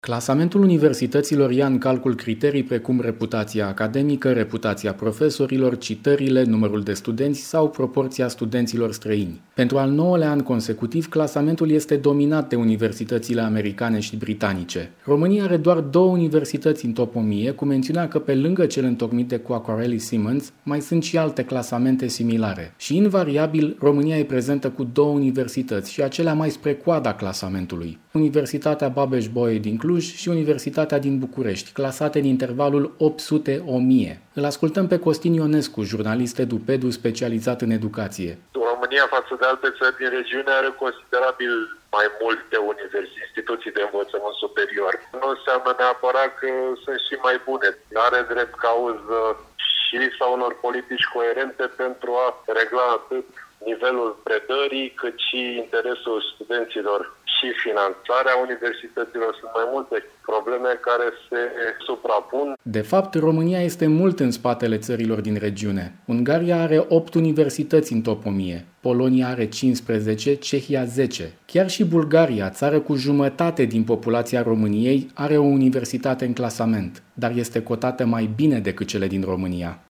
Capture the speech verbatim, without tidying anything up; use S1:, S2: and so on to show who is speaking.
S1: Clasamentul universităților ia în calcul criterii precum reputația academică, reputația profesorilor, citările, numărul de studenți sau proporția studenților străini. Pentru al nouălea an consecutiv, clasamentul este dominat de universitățile americane și britanice. România are doar două universități în top o mie, cu mențiunea că pe lângă cel întocmit de Quacquarelli Symonds, mai sunt și alte clasamente similare. Și invariabil, România e prezentă cu două universități și acelea mai spre coada clasamentului. Universitatea Babeș-Bolyai din Cluj și Universitatea din București, clasate în intervalul opt sute - o mie. Îl ascultăm pe Costin Ionescu, jurnalist EduPedu specializat în educație.
S2: România, față de alte țări din regiune, are considerabil mai multe universități, instituții de învățământ superior. Nu înseamnă neapărat că sunt și mai bune. Are drept cauză și lipsa unor politici coerente pentru a regla atât nivelul predării, cât și interesul studenților și finanțarea universităților. Sunt mai multe probleme care se suprapun.
S1: De fapt, România este mult în spatele țărilor din regiune. Ungaria are opt universități în top o mie, Polonia are cincisprezece, Cehia zece. Chiar și Bulgaria, țară cu jumătate din populația României, are o universitate în clasament, dar este cotată mai bine decât cele din România.